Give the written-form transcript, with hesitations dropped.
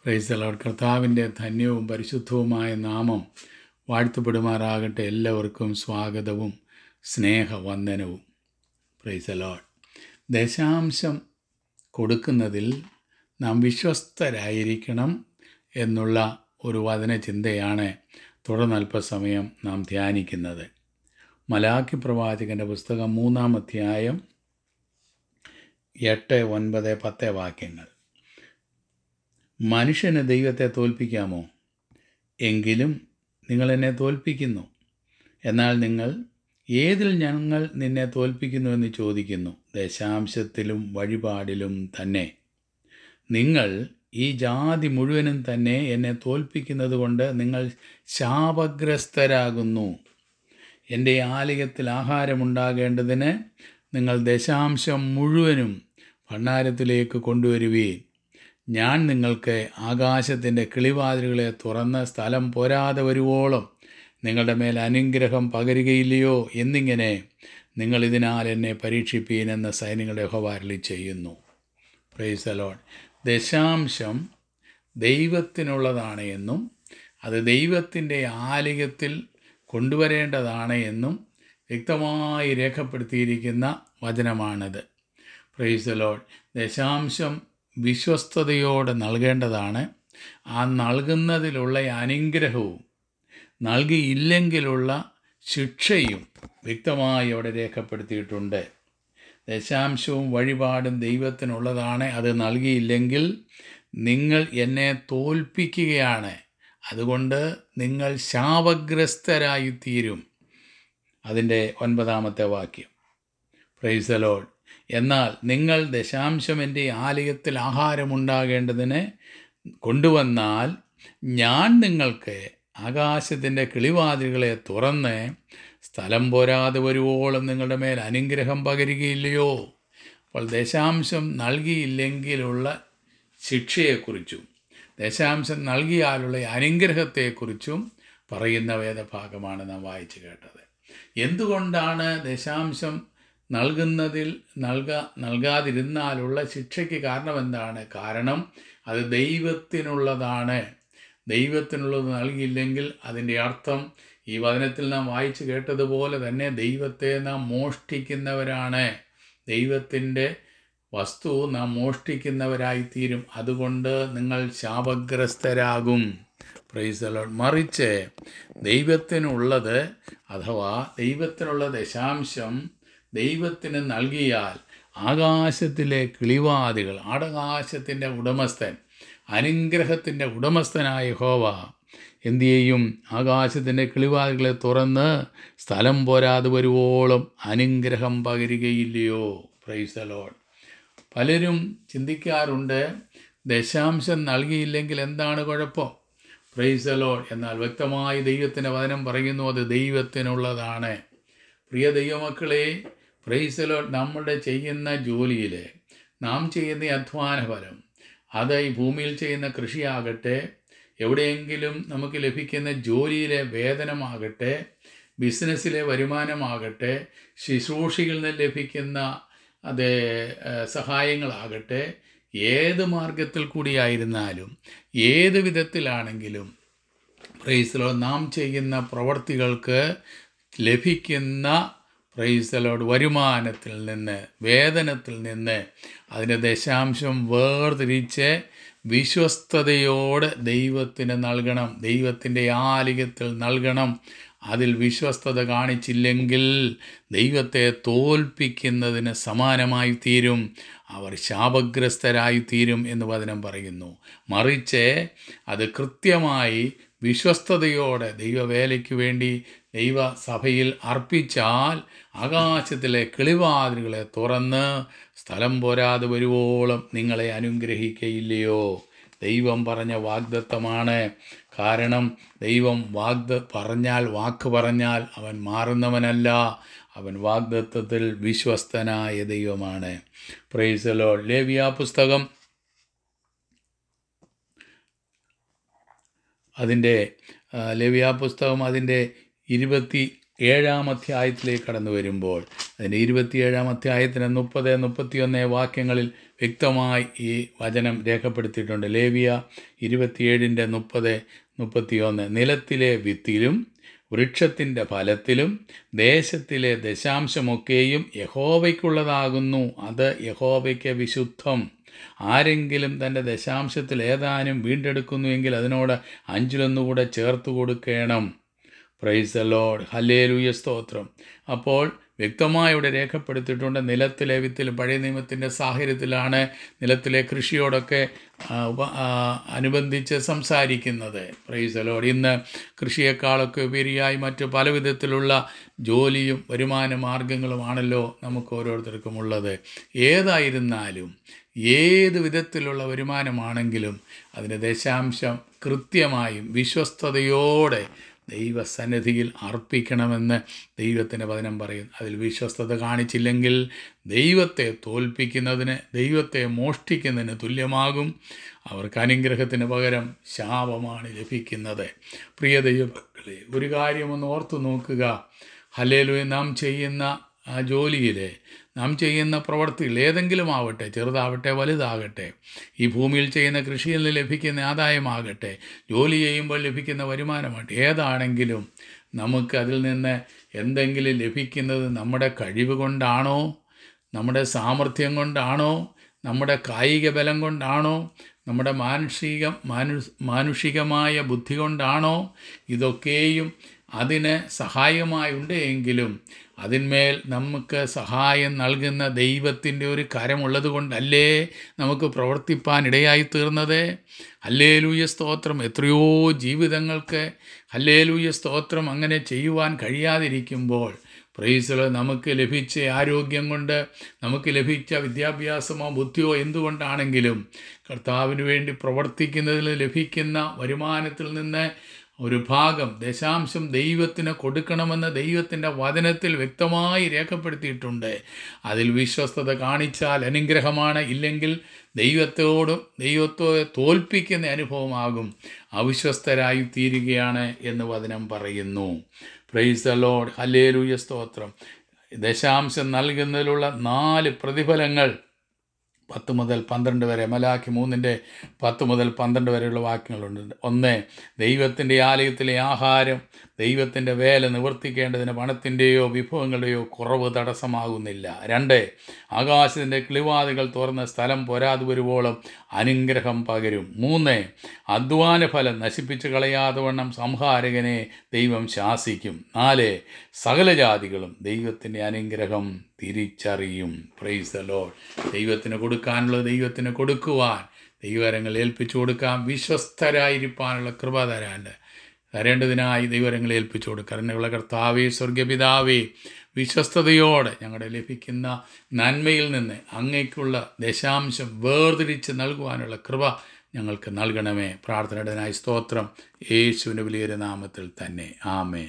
Price the Lord. കർത്താവിൻ്റെ ധന്യവും പരിശുദ്ധവുമായ നാമം വാഴ്ത്തപ്പെടുമാറാകട്ടെ. എല്ലാവർക്കും സ്വാഗതവും സ്നേഹവന്ദനവും. Price the Lord. ദശാംശം കൊടുക്കുന്നതിൽ നാം വിശ്വസ്തരായിരിക്കണം എന്നുള്ള ഒരു വചനചിന്തയാണ് തുടർന്ന് അല്പസമയം നാം ധ്യാനിക്കുന്നത്. മലാക്കി പ്രവാചകൻ്റെ പുസ്തകം 3-ാം അധ്യായം 8, 9, 10 വാക്യങ്ങൾ. മനുഷ്യന് ദൈവത്തെ തോൽപ്പിക്കാമോ? എങ്കിലും നിങ്ങൾ എന്നെ തോൽപ്പിക്കുന്നു. എന്നാൽ നിങ്ങൾ ഏതിൽ ഞങ്ങൾ നിന്നെ തോൽപ്പിക്കുന്നു എന്ന് ചോദിക്കുന്നു. ദശാംശത്തിലും വഴിപാടിലും തന്നെ. നിങ്ങൾ ഈ ജാതി മുഴുവനും തന്നെ എന്നെ തോൽപ്പിക്കുന്നത് കൊണ്ട് നിങ്ങൾ ശാപഗ്രസ്തരാകുന്നു. എൻ്റെ ആലയത്തിൽ ആഹാരമുണ്ടാകേണ്ടതിന് നിങ്ങൾ ദശാംശം മുഴുവനും ഭണ്ഡാരത്തിലേക്ക് കൊണ്ടുവരുവീൻ. ഞാൻ നിങ്ങൾക്ക് ആകാശത്തിൻ്റെ കിളിവാതിലുകളെ തുറന്ന് സ്ഥലം പോരാതെ വരുവോളം നിങ്ങളുടെ മേൽ അനുഗ്രഹം പകരുകയില്ലയോ എന്നിങ്ങനെ നിങ്ങൾ ഇതിനാൽ എന്നെ പരീക്ഷിപ്പീൻ എന്ന് സൈന്യങ്ങളുടെ യഹോവ അരുളി ചെയ്യുന്നു. Praise the Lord. ദശാംശം ദൈവത്തിനുള്ളതാണ് എന്നും അത് ദൈവത്തിൻ്റെ ആലയത്തിൽ കൊണ്ടുവരേണ്ടതാണ് എന്നും വ്യക്തമായി രേഖപ്പെടുത്തിയിരിക്കുന്ന വചനമാണിത്. Praise the Lord. ദശാംശം വിശ്വസ്തയോടെ നൽകേണ്ടതാണ്. ആ നൽകുന്നതിലുള്ള അനുഗ്രഹവും നൽകിയില്ലെങ്കിലുള്ള ശിക്ഷയും വ്യക്തമായി അവിടെ രേഖപ്പെടുത്തിയിട്ടുണ്ട്. ദശാംശവും വഴിപാടും ദൈവത്തിനുള്ളതാണ്. അത് നൽകിയില്ലെങ്കിൽ നിങ്ങൾ എന്നെ തോൽപ്പിക്കുകയാണ്. അതുകൊണ്ട് നിങ്ങൾ ശാപഗ്രസ്തരായിത്തീരും. അതിൻ്റെ 9-ാമത്തെ വാക്യം. Praise the Lord. എന്നാൽ നിങ്ങൾ ദശാംശം എൻ്റെ ആലയത്തിൽ ആഹാരമുണ്ടാകേണ്ടതിന് കൊണ്ടുവന്നാൽ ഞാൻ നിങ്ങൾക്ക് ആകാശത്തിൻ്റെ കിളിവാതിലുകളെ തുറന്ന് സ്ഥലം പോരാതെ വരുവോളം നിങ്ങളുടെ മേൽ അനുഗ്രഹം പകരുകയില്ലയോ? അപ്പോൾ ദശാംശം നൽകിയില്ലെങ്കിലുള്ള ശിക്ഷയെക്കുറിച്ചും ദശാംശം നൽകിയാലുള്ള അനുഗ്രഹത്തെക്കുറിച്ചും പറയുന്ന വേദഭാഗമാണ് നാം വായിച്ചു കേട്ടത്. എന്തുകൊണ്ടാണ് ദശാംശം നൽകുന്നതിൽ നൽകാതിരുന്നാലുള്ള ശിക്ഷയ്ക്ക് കാരണം എന്താണ്? കാരണം അത് ദൈവത്തിനുള്ളതാണ്. ദൈവത്തിനുള്ളത് നൽകിയില്ലെങ്കിൽ അതിൻ്റെ അർത്ഥം ഈ വചനത്തിൽ നാം വായിച്ചു കേട്ടതുപോലെ തന്നെ ദൈവത്തെ നാം മോഷ്ടിക്കുന്നവരാണ്. ദൈവത്തിൻ്റെ വസ്തു നാം മോഷ്ടിക്കുന്നവരായിത്തീരും. അതുകൊണ്ട് നിങ്ങൾ ശാപഗ്രസ്തരാകും. Price the Lord. മറിച്ച് ദൈവത്തിനുള്ളത് അഥവാ ദൈവത്തിനുള്ള ദശാംശം ദൈവത്തിന് നൽകിയാൽ ആകാശത്തിലെ കിളിവാതികൾ, ആകാശത്തിൻ്റെ ഉടമസ്ഥൻ, അനുഗ്രഹത്തിൻ്റെ ഉടമസ്ഥനായ യഹോവ എന്തു ചെയ്യും? ആകാശത്തിൻ്റെ കിളിവാതികളെ തുറന്ന് സ്ഥലം പോരാതെ വരുവോളം അനുഗ്രഹം പകരുകയില്ലയോ? Price the Lord. പലരും ചിന്തിക്കാറുണ്ട്, ദശാംശം നൽകിയില്ലെങ്കിൽ എന്താണ് കുഴപ്പം? Praise the Lord. എന്നാൽ വ്യക്തമായി ദൈവത്തിൻ്റെ വചനം പറയുന്നു, അത് ദൈവത്തിനുള്ളതാണ്. പ്രിയ ദൈവമക്കളെ, പ്രൈസ് ദി ലോർഡ്. നമ്മുടെ ചെയ്യുന്ന ജോലിയിൽ നാം ചെയ്യുന്ന അധ്വാന ഫലം, അത് ഈ ഭൂമിയിൽ ചെയ്യുന്ന കൃഷിയാകട്ടെ, എവിടെയെങ്കിലും നമുക്ക് ലഭിക്കുന്ന ജോലിയിലെ വേതനമാകട്ടെ, ബിസിനസ്സിലെ വരുമാനമാകട്ടെ, ശുശ്രൂഷകളിൽ നിന്ന് ലഭിക്കുന്ന അത് സഹായങ്ങളാകട്ടെ, ഏത് മാർഗത്തിൽ കൂടിയായിരുന്നാലും ഏത് വിധത്തിലാണെങ്കിലും പ്രൈസ് ദി ലോർഡ് നാം ചെയ്യുന്ന പ്രവർത്തികൾക്ക് ലഭിക്കുന്ന പ്രൈസ് ദി ലോർഡ് വരുമാനത്തിൽ നിന്ന്, വേതനത്തിൽ നിന്ന് അതിൻ്റെ ദശാംശം വേർതിരിച്ച് വിശ്വസ്തയോടെ ദൈവത്തിന് നൽകണം. ദൈവത്തിൻ്റെ ആലയത്തിൽ നൽകണം. അതിൽ വിശ്വസ്തത കാണിച്ചില്ലെങ്കിൽ ദൈവത്തെ തോൽപ്പിക്കുന്നതിന് സമാനമായി തീരും. അവർ ശാപഗ്രസ്തരായി തീരും എന്ന് വചനം പറയുന്നു. മറിച്ച് അത് കൃത്യമായി വിശ്വസ്തയോടെ ദൈവവേലയ്ക്ക് വേണ്ടി ദൈവസഭയിൽ അർപ്പിച്ചാൽ ആകാശത്തിലെ കിളിവാതിലുകളെ തുറന്ന് സ്ഥലം പോരാതെ വരുവോളം നിങ്ങളെ അനുഗ്രഹിക്കയില്ലയോ? ദൈവം പറഞ്ഞ വാഗ്ദത്തമാണ്. കാരണം ദൈവം വാക്ക് പറഞ്ഞാൽ അവൻ മാറുന്നവനല്ല. അവൻ വാഗ്ദത്തത്തിൽ വിശ്വസ്തനായ ദൈവമാണ്. Praise the Lord. ലേവ്യ പുസ്തകം അതിൻ്റെ 27-ാം അധ്യായത്തിലേക്ക് കടന്നു വരുമ്പോൾ അതിൻ്റെ 27-ാം അധ്യായത്തിന് 30, 31 വാക്യങ്ങളിൽ വ്യക്തമായി ഈ വചനം രേഖപ്പെടുത്തിയിട്ടുണ്ട്. ലേവ്യ 27:30-31. നിലത്തിലെ വിത്തിലും വൃക്ഷത്തിൻ്റെ ഫലത്തിലും ദേശത്തിലെ ദശാംശമൊക്കെയും യഹോവയ്ക്കുള്ളതാകുന്നു. അത് യഹോവയ്ക്ക് വിശുദ്ധം. ആരെങ്കിലും തൻ്റെ ദശാംശത്തിൽ ഏതാനും വീണ്ടെടുക്കുന്നുവെങ്കിൽ അതിനോട് 5 കൂടെ ചേർത്ത് കൊടുക്കണം. Price the Lord. ഹല്ലേലൂയ, സ്തോത്രം. അപ്പോൾ വ്യക്തമായി ഇവിടെ രേഖപ്പെടുത്തിയിട്ടുണ്ട്. നിലത്തിലെ വിത്തിൽ പഴയ നിയമത്തിൻ്റെ സാഹചര്യത്തിലാണ് നിലത്തിലെ കൃഷിയോടൊക്കെ അനുബന്ധിച്ച് സംസാരിക്കുന്നത്. Praise the Lord. ഇന്ന് കൃഷിയേക്കാളൊക്കെ ഉപരിയായി മറ്റ് പല വിധത്തിലുള്ള ജോലിയും വരുമാന മാർഗങ്ങളുമാണല്ലോ നമുക്ക് ഓരോരുത്തർക്കും ഉള്ളത്. ഏതായിരുന്നാലും ഏത് വിധത്തിലുള്ള വരുമാനമാണെങ്കിലും അതിന് ദശാംശം കൃത്യമായും വിശ്വസ്തയോടെ ദൈവസന്നിധിയിൽ അർപ്പിക്കണമെന്ന് ദൈവത്തിൻ്റെ വചനം പറയും. അതിൽ വിശ്വസ്തത കാണിച്ചില്ലെങ്കിൽ ദൈവത്തെ തോൽപ്പിക്കുന്നതിന്, ദൈവത്തെ മോഷ്ടിക്കുന്നതിന് തുല്യമാകും. അവർക്ക് അനുഗ്രഹത്തിന് പകരം ശാപമാണ് ലഭിക്കുന്നത്. പ്രിയ ദൈവമക്കളെ, ഒരു കാര്യമൊന്ന് ഓർത്തു നോക്കുക. ഹല്ലേലൂയ. നാം ചെയ്യുന്ന ആ ജോലിയിൽ, നാം ചെയ്യുന്ന പ്രവൃത്തികൾ ഏതെങ്കിലും ആവട്ടെ, ചെറുതാവട്ടെ വലുതാകട്ടെ, ഈ ഭൂമിയിൽ ചെയ്യുന്ന കൃഷിയിൽ നിന്ന് ലഭിക്കുന്ന ആദായമാകട്ടെ, ജോലി ചെയ്യുമ്പോൾ ലഭിക്കുന്ന വരുമാനമാകട്ടെ, ഏതാണെങ്കിലും നമുക്ക് അതിൽ നിന്ന് എന്തെങ്കിലും ലഭിക്കുന്നത് നമ്മുടെ കഴിവ് കൊണ്ടാണോ, നമ്മുടെ സാമർഥ്യം കൊണ്ടാണോ, നമ്മുടെ കായിക ബലം കൊണ്ടാണോ, നമ്മുടെ മാനുഷികമായ ബുദ്ധി കൊണ്ടാണോ? ഇതൊക്കെയും അതിന് സഹായകമായുണ്ട് എങ്കിലും അതിന്മേൽ നമുക്ക് സഹായം നൽകുന്ന ദൈവത്തിൻ്റെ ഒരു കരമുള്ളത് കൊണ്ടല്ലേ നമുക്ക് പ്രവർത്തിപ്പാൻ ഇടയായി തീർന്നത്. ഹല്ലേലൂയ, സ്തോത്രം. എത്രയോ ജീവിതങ്ങൾക്ക് ഹല്ലേലൂയ, സ്തോത്രം അങ്ങനെ ചെയ്യുവാൻ കഴിയാതിരിക്കുമ്പോൾ പ്രൈസ് നമുക്ക് ലഭിച്ച ആരോഗ്യം കൊണ്ട്, നമുക്ക് ലഭിച്ച വിദ്യാഭ്യാസമോ ബുദ്ധിയോ എന്തുകൊണ്ടാണെങ്കിലും കർത്താവിന് വേണ്ടി പ്രവർത്തിക്കുന്നതിൽ ലഭിക്കുന്ന വരുമാനത്തിൽ നിന്ന് ഒരു ഭാഗം ദശാംശം ദൈവത്തിന് കൊടുക്കണമെന്ന് ദൈവത്തിൻ്റെ വചനത്തിൽ വ്യക്തമായി രേഖപ്പെടുത്തിയിട്ടുണ്ട്. അതിൽ വിശ്വസ്തത കാണിച്ചാൽ അനുഗ്രഹമാണ്, ഇല്ലെങ്കിൽ ദൈവത്തെ തോൽപ്പിക്കുന്ന അനുഭവമാകും. അവിശ്വസ്തരായി തീരുകയാണ് എന്ന് വചനം പറയുന്നു. Price the Lord. ഹല്ലേലൂയ, സ്തോത്രം. ദശാംശം നൽകുന്നതിലുള്ള 4 പ്രതിഫലങ്ങൾ 10 മുതൽ 12 വരെ, മലാക്കി 3:10 മുതൽ 12 വരെയുള്ള വാക്യങ്ങളുണ്ട്. 1, ദൈവത്തിൻ്റെ ആലയത്തിലെ ആഹാരം, ദൈവത്തിൻ്റെ വേല നിവർത്തിക്കേണ്ടതിന് പണത്തിൻ്റെയോ വിഭവങ്ങളുടെയോ കുറവ് തടസ്സമാകുന്നില്ല. 2, ആകാശത്തിൻ്റെ കിളിവാതികൾ തുറന്ന് സ്ഥലം പോരാതെ വരുവോളം അനുഗ്രഹം പകരും. 3, അധ്വാന ഫലം നശിപ്പിച്ച് കളയാതെ വണ്ണം സംഹാരകനെ ദൈവം ശാസിക്കും. 4, സകല ജാതികളും ദൈവത്തിൻ്റെ അനുഗ്രഹം തിരിച്ചറിയും. Praise the Lord. ദൈവത്തിന് കൊടുക്കാനുള്ളത് ദൈവത്തിന് കൊടുക്കുവാൻ, ദൈവകരങ്ങൾ ഏൽപ്പിച്ചു കൊടുക്കാം. വിശ്വസ്തരായിരിക്കാനുള്ള കൃപ തരേണ്ടതിനായി ദൈവകരങ്ങൾ ഏൽപ്പിച്ചു കൊടുക്കുക. കരുണയുള്ള കർത്താവേ, സ്വർഗപിതാവേ, വിശ്വസ്തയോടെ ഞങ്ങളുടെ ലഭിക്കുന്ന നന്മയിൽ നിന്ന് അങ്ങേക്കുള്ള ദശാംശം വേർതിരിച്ച് നൽകുവാനുള്ള കൃപ ഞങ്ങൾക്ക് നൽകണമേ. പ്രാർത്ഥനയുടേതിനായി സ്തോത്രം. യേശുവിൻ്റെ വലിയൊരു നാമത്തിൽ തന്നെ. ആമേൻ.